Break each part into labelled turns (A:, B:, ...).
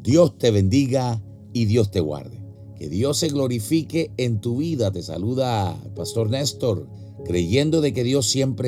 A: Dios te bendiga y Dios te guarde. Que Dios se glorifique en tu vida. Te saluda el Pastor Néstor, creyendo de que Dios siempre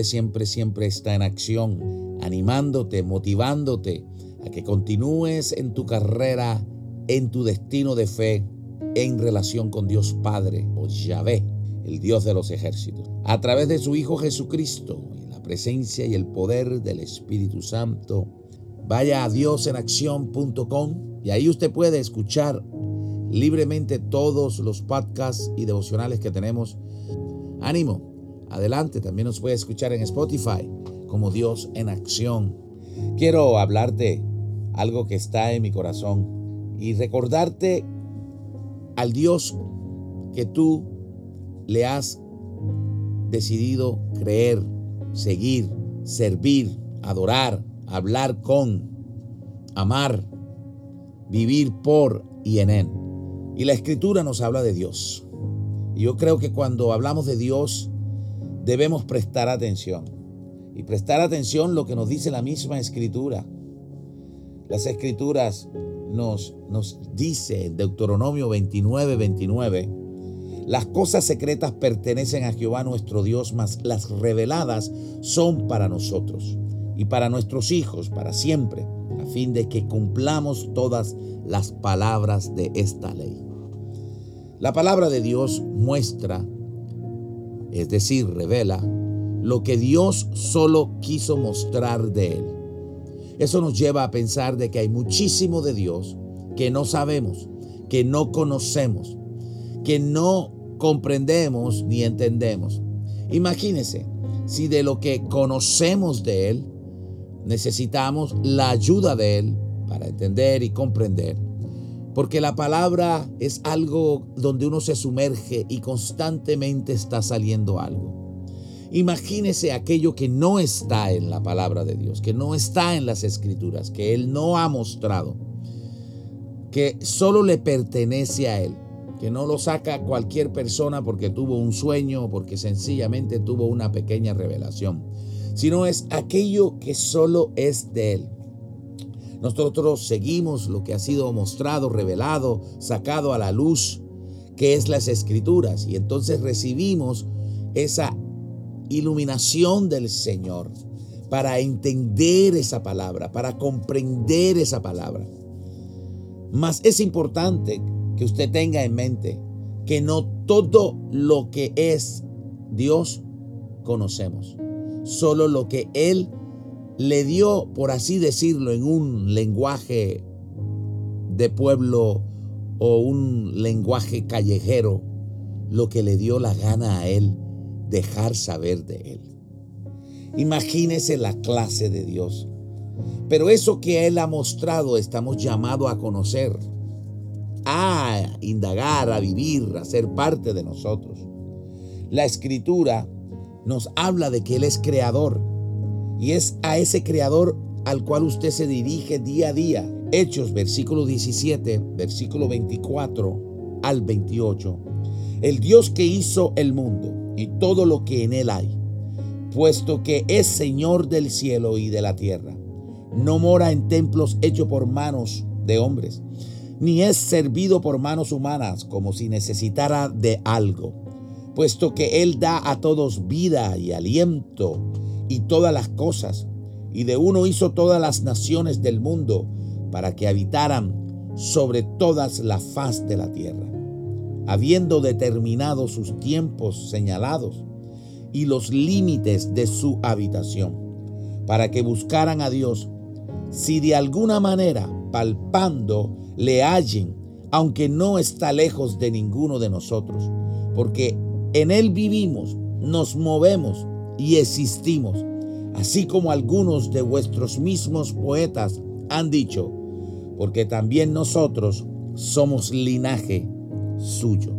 A: está en acción, animándote, motivándote a que continúes en tu carrera, en tu destino de fe, en relación con Dios Padre o Yahvé, el Dios de los ejércitos, a través de su Hijo Jesucristo, en la presencia y el poder del Espíritu Santo. Vaya a diosenaccion.com y ahí usted puede escuchar libremente todos los podcasts y devocionales que tenemos. Ánimo, adelante. También nos puede escuchar en Spotify como Dios en Acción. Quiero hablarte algo que está en mi corazón y recordarte al Dios que tú le has decidido creer, seguir, servir, adorar, hablar con, amar, vivir por y en Él. Y la Escritura nos habla de Dios. Y yo creo que cuando hablamos de Dios debemos prestar atención. Y prestar atención lo que nos dice la misma Escritura. Las Escrituras nos dice en Deuteronomio 29:29, las cosas secretas pertenecen a Jehová nuestro Dios, mas las reveladas son para nosotros y para nuestros hijos para siempre, a fin de que cumplamos todas las palabras de esta ley. La palabra de Dios muestra, es decir, revela, lo que Dios solo quiso mostrar de Él. Eso nos lleva a pensar de que hay muchísimo de Dios que no sabemos, que no conocemos, que no comprendemos ni entendemos. Imagínese si de lo que conocemos de Él necesitamos la ayuda de Él para entender y comprender. Porque la palabra es algo donde uno se sumerge y constantemente está saliendo algo. Imagínese aquello que no está en la palabra de Dios, que no está en las Escrituras, que Él no ha mostrado, que solo le pertenece a Él, que no lo saca cualquier persona porque tuvo un sueño o porque sencillamente tuvo una pequeña revelación, sino es aquello que solo es de Él. Nosotros seguimos lo que ha sido mostrado, revelado, sacado a la luz, que es las Escrituras, y entonces recibimos esa iluminación del Señor para entender esa palabra, para comprender esa palabra. Mas es importante que usted tenga en mente que no todo lo que es Dios conocemos, solo lo que Él le dio, por así decirlo, en un lenguaje de pueblo o un lenguaje callejero, lo que le dio la gana a Él dejar saber de Él. Imagínese la clase de Dios. Pero eso que Él ha mostrado estamos llamados a conocer, a indagar, a vivir, a ser parte de nosotros. La Escritura nos habla de que Él es creador y es a ese creador al cual usted se dirige día a día. Hechos, versículo 17, versículo 24 al 28. El Dios que hizo el mundo y todo lo que en él hay, puesto que es Señor del cielo y de la tierra, no mora en templos hechos por manos de hombres, ni es servido por manos humanas como si necesitara de algo, puesto que Él da a todos vida y aliento y todas las cosas, y de uno hizo todas las naciones del mundo para que habitaran sobre todas la faz de la tierra, habiendo determinado sus tiempos señalados y los límites de su habitación, para que buscaran a Dios, si de alguna manera palpando le hallen, aunque no está lejos de ninguno de nosotros, porque en Él vivimos, nos movemos y existimos, así como algunos de vuestros mismos poetas han dicho, porque también nosotros somos linaje suyo.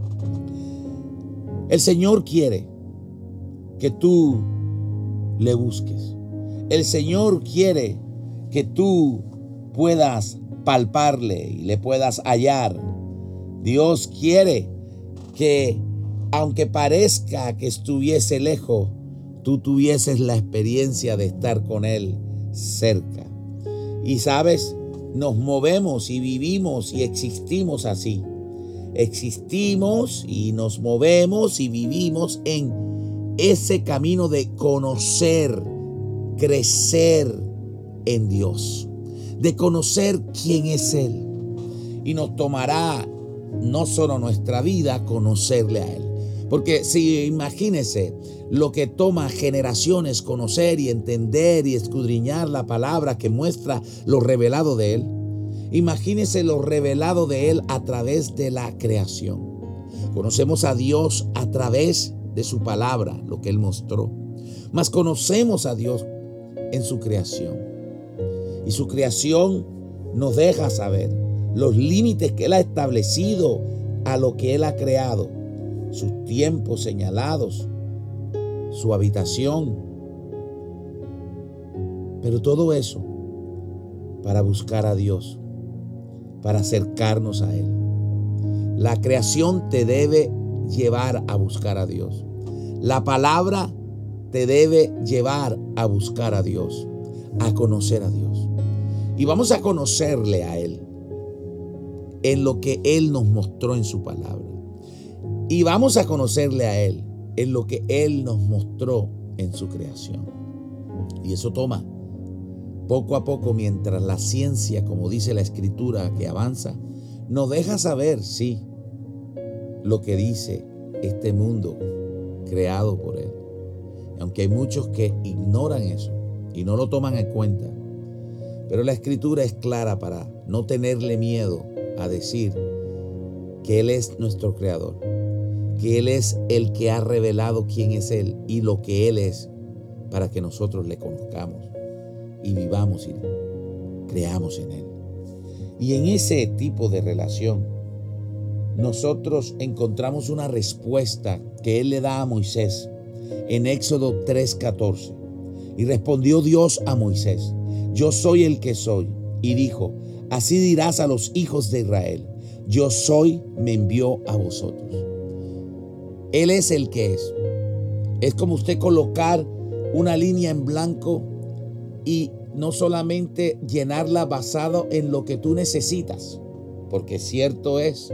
A: El Señor quiere que tú le busques. El Señor quiere que tú puedas palparle y le puedas hallar. Dios quiere que, aunque parezca que estuviese lejos, tú tuvieses la experiencia de estar con Él cerca. Y sabes, nos movemos y vivimos y existimos así. Existimos y nos movemos y vivimos en ese camino de conocer, crecer en Dios, de conocer quién es Él. Y nos tomará no solo nuestra vida conocerle a Él. Porque si imagínese lo que toma generaciones conocer y entender y escudriñar la palabra que muestra lo revelado de Él. Imagínese lo revelado de Él a través de la creación. Conocemos a Dios a través de su palabra, lo que Él mostró. Mas conocemos a Dios en su creación. Y su creación nos deja saber los límites que Él ha establecido a lo que Él ha creado, sus tiempos señalados, su habitación. Pero todo eso para buscar a Dios, para acercarnos a Él. La creación te debe llevar a buscar a Dios. La palabra te debe llevar a buscar a Dios, a conocer a Dios. Y vamos a conocerle a Él en lo que Él nos mostró en su palabra. Y vamos a conocerle a Él en lo que Él nos mostró en su creación. Y eso toma poco a poco, mientras la ciencia, como dice la Escritura, que avanza, nos deja saber, sí, lo que dice este mundo creado por Él. Aunque hay muchos que ignoran eso y no lo toman en cuenta. Pero la Escritura es clara para no tenerle miedo a decir que Él es nuestro creador, que Él es el que ha revelado quién es Él y lo que Él es, para que nosotros le conozcamos y vivamos y creamos en Él. Y en ese tipo de relación nosotros encontramos una respuesta que Él le da a Moisés en Éxodo 3:14. Y respondió Dios a Moisés: yo soy el que soy. Y dijo: así dirás a los hijos de Israel: yo soy, me envió a vosotros. Él es el que es. Es como usted colocar una línea en blanco y no solamente llenarla basado en lo que tú necesitas, porque cierto es,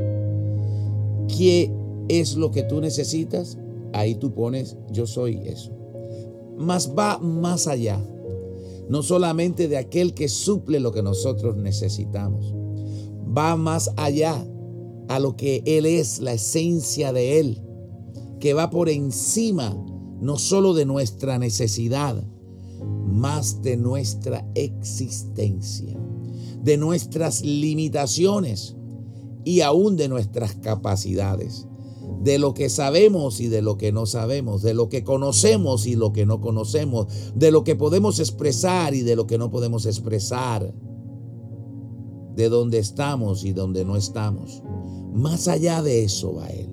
A: ¿qué es lo que tú necesitas? Ahí tú pones: yo soy eso. Mas va más allá, no solamente de aquel que suple lo que nosotros necesitamos, va más allá a lo que Él es, la esencia de Él, que va por encima no solo de nuestra necesidad, más de nuestra existencia, de nuestras limitaciones y aún de nuestras capacidades, de lo que sabemos y de lo que no sabemos, de lo que conocemos y lo que no conocemos, de lo que podemos expresar y de lo que no podemos expresar, de dónde estamos y dónde no estamos. Más allá de eso va Él.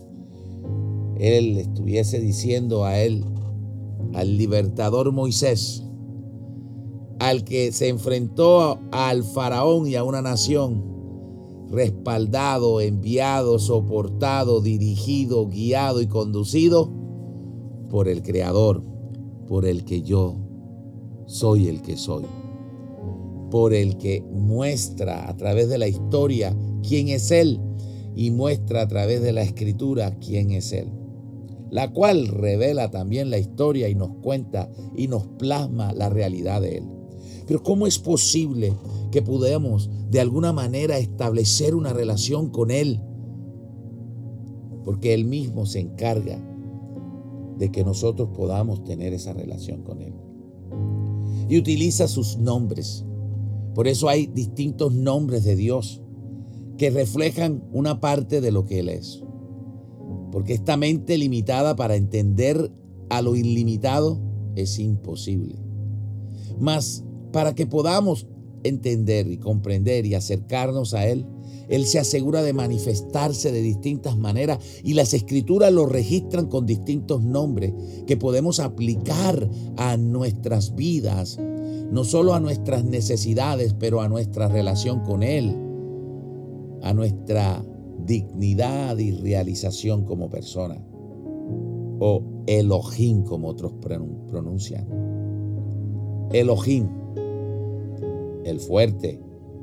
A: Él estuviese diciendo a Él, al libertador Moisés, al que se enfrentó al faraón y a una nación, respaldado, enviado, soportado, dirigido, guiado y conducido por el Creador, por el que yo soy el que soy, por el que muestra a través de la historia quién es Él y muestra a través de la Escritura quién es Él, la cual revela también la historia y nos cuenta y nos plasma la realidad de Él. Pero ¿cómo es posible que podamos de alguna manera establecer una relación con Él? Porque Él mismo se encarga de que nosotros podamos tener esa relación con Él. Y utiliza sus nombres. Por eso hay distintos nombres de Dios que reflejan una parte de lo que Él es. Porque esta mente limitada para entender a lo ilimitado es imposible. Mas para que podamos entender y comprender y acercarnos a Él, Él se asegura de manifestarse de distintas maneras y las Escrituras lo registran con distintos nombres que podemos aplicar a nuestras vidas, no solo a nuestras necesidades, pero a nuestra relación con Él, a nuestra dignidad y realización como persona, o Elohim como otros pronuncian. Elohim, el fuerte,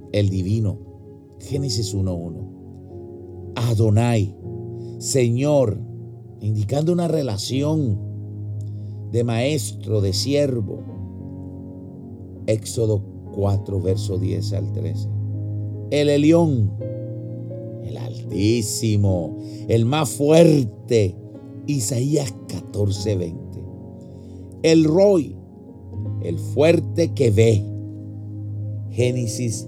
A: el divino. Génesis 1:1. Adonai, Señor, indicando una relación de maestro, de siervo. Éxodo 4, verso 10 al 13. El Elión, el Altísimo, el más fuerte. Isaías 14:20. El Roy, el fuerte que ve. Génesis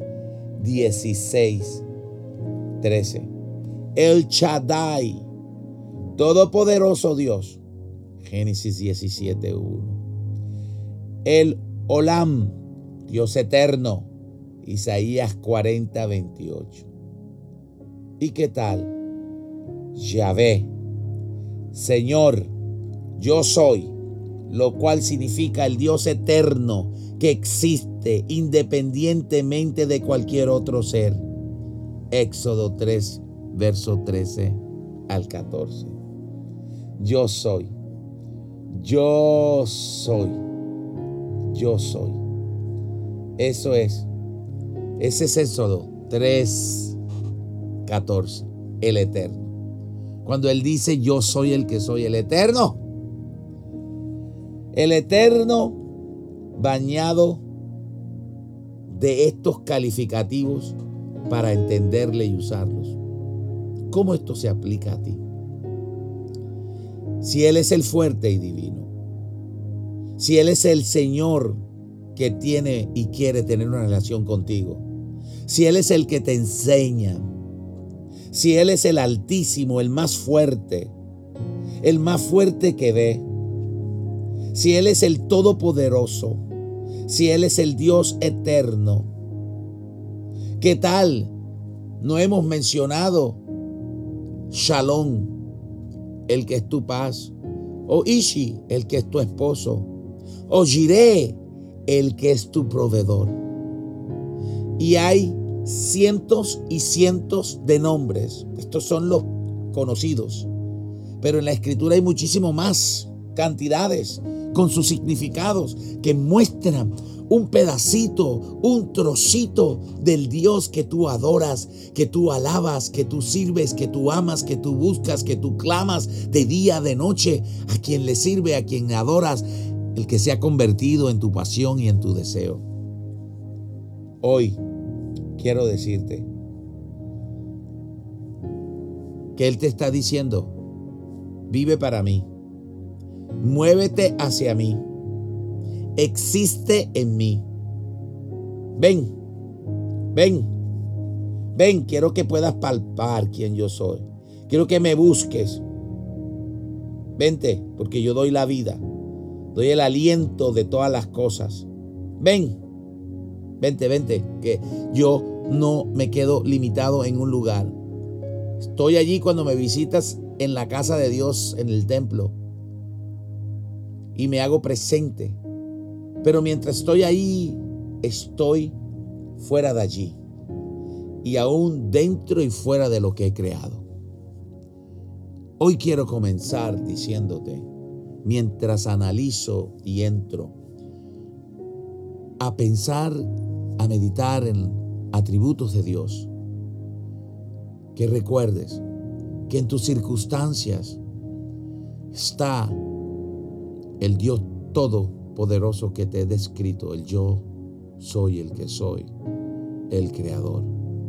A: 16:13. El Shaddai, todopoderoso Dios. Génesis 17:1. El Olam, Dios eterno. Isaías 40:28. ¿Y qué tal? Yahvé, Señor, yo soy, lo cual significa el Dios eterno que existe independientemente de cualquier otro ser. Éxodo 3, verso 13 al 14. Yo soy, yo soy, yo soy. Eso es. Ese es Éxodo 3, 14, el eterno. Cuando Él dice, yo soy el que soy, el eterno. El eterno bañado de estos calificativos para entenderle y usarlos. ¿Cómo esto se aplica a ti? Si Él es el fuerte y divino, si Él es el Señor que tiene y quiere tener una relación contigo, si Él es el que te enseña, si Él es el Altísimo, el más fuerte que ve, si Él es el Todopoderoso, si Él es el Dios eterno, ¿qué tal? No hemos mencionado Shalom, el que es tu paz, o Ishi, el que es tu esposo, o Jireh, el que es tu proveedor. Y hay cientos y cientos de nombres. Estos son los conocidos. Pero en la Escritura hay muchísimo más, cantidades con sus significados que muestran un pedacito, un trocito del Dios que tú adoras, que tú alabas, que tú sirves, que tú amas, que tú buscas, que tú clamas de día, de noche, a quien le sirve, a quien adoras, el que se ha convertido en tu pasión y en tu deseo. Hoy quiero decirte que Él te está diciendo, vive para mí, muévete hacia mí, existe en mí. Ven, ven, ven, quiero que puedas palpar quién yo soy. Quiero que me busques. Vente, porque yo doy la vida, doy el aliento de todas las cosas. Ven, vente, vente, que yo no me quedo limitado en un lugar. Estoy allí cuando me visitas en la casa de Dios, en el templo, y me hago presente. Pero mientras estoy ahí, estoy fuera de allí, y aún dentro y fuera de lo que he creado. Hoy quiero comenzar diciéndote, mientras analizo y entro a pensar, a meditar en atributos de Dios, que recuerdes que en tus circunstancias está el Dios todopoderoso que te he descrito, el yo soy el que soy, el creador.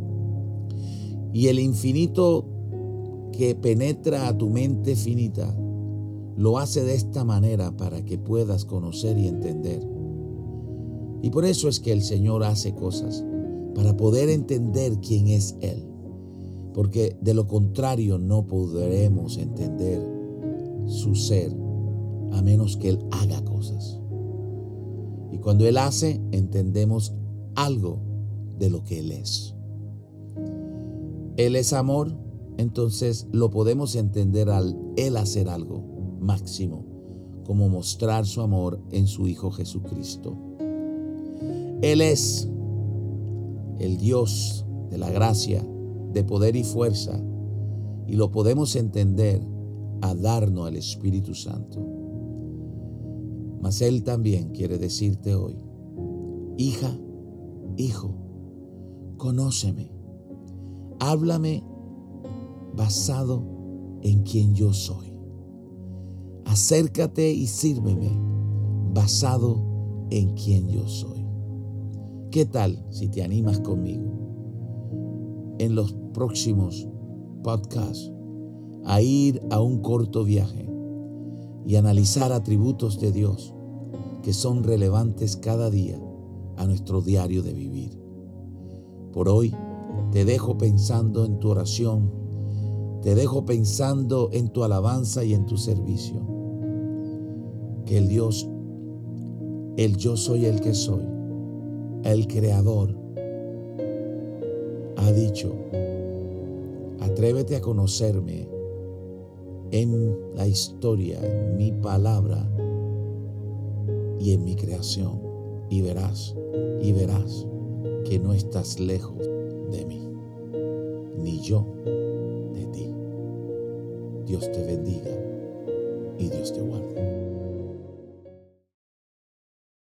A: Y el infinito que penetra a tu mente finita lo hace de esta manera para que puedas conocer y entender. Y por eso es que el Señor hace cosas, para poder entender quién es Él. Porque de lo contrario no podremos entender su ser, a menos que Él haga cosas. Y cuando Él hace, entendemos algo de lo que Él es. Él es amor, entonces lo podemos entender al Él hacer algo máximo, como mostrar su amor en su Hijo Jesucristo. Él es el Dios de la gracia, de poder y fuerza, y lo podemos entender a darnos al Espíritu Santo. Mas Él también quiere decirte hoy, hija, hijo, Conóceme. Háblame basado en quien yo soy. Acércate y sírveme basado en quien yo soy. ¿Qué tal si te animas conmigo en los próximos podcasts a ir a un corto viaje y analizar atributos de Dios que son relevantes cada día a nuestro diario de vivir? Por hoy te dejo pensando en tu oración, te dejo pensando en tu alabanza y en tu servicio. Que el Dios, el yo soy el que soy, el Creador, ha dicho: atrévete a conocerme en la historia, en mi palabra y en mi creación, y verás que no estás lejos de mí, ni yo de ti. Dios te bendiga y Dios te guarde.